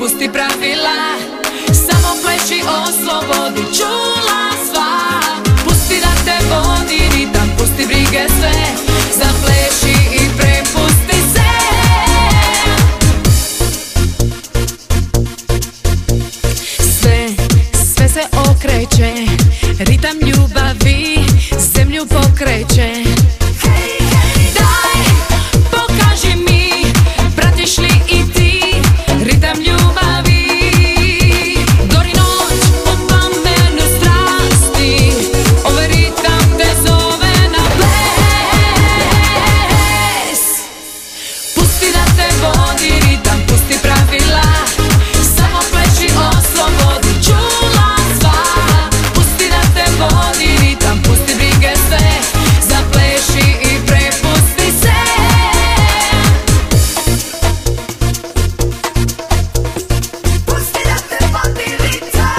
pusti pravila, samo pleši, oslobodi čula sva. Pusti da te vodi ritam, pusti brige sve, zapleši i prepusti se. Sve se okreće, ritam ljubavi zemlju pokreće. Daj, pokaži mi, pratiš li i ti ritam ljubavi? Gori noć u plamenu strasti, ovaj ritam te zove na ples. Pusti da te vodi ritam, pusti pravila, samo pleši, oslobodi čula sva. Pusti da te vodi ritam, pusti brige sve, zapleši i prepusti se. Pusti da te vodi ritam.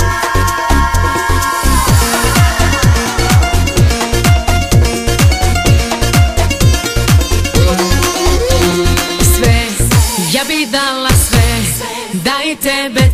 Sve, ja bi dala sve, da i tebe